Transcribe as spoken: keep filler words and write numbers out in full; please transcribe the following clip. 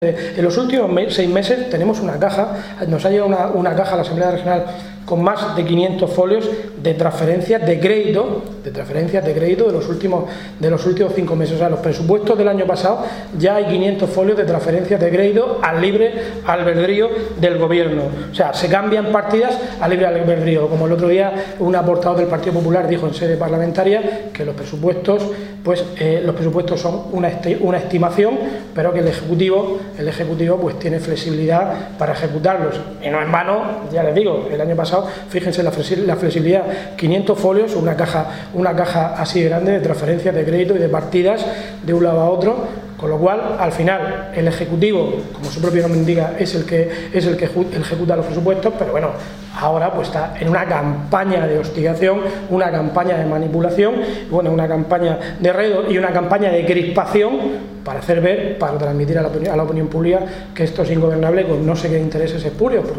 En los últimos seis meses tenemos una caja, nos ha llegado una, una caja a la Asamblea Regional con más de quinientos folios de transferencias de crédito, de transferencias de crédito de los últimos de los últimos cinco meses. O sea, los presupuestos del año pasado ya hay quinientos folios de transferencias de crédito al libre albedrío del gobierno. O sea, se cambian partidas al libre albedrío. Como el otro día una portavoz del Partido Popular dijo en sede parlamentaria que los presupuestos, pues eh, los presupuestos son una, esti una estimación, pero que el ejecutivo, el ejecutivo, pues tiene flexibilidad para ejecutarlos. Y no en vano, ya les digo, el año pasado, fíjense la flexibilidad, quinientos folios, una caja, una caja así grande de transferencias de crédito y de partidas de un lado a otro, con lo cual, al final, el Ejecutivo, como su propio nombre indica, es el que, es el que ejecuta los presupuestos, pero bueno, ahora pues está en una campaña de hostigación, una campaña de manipulación, bueno, una campaña de redo y una campaña de crispación para hacer ver, para transmitir a la opinión, a la opinión pública que esto es ingobernable con no sé qué intereses espurios.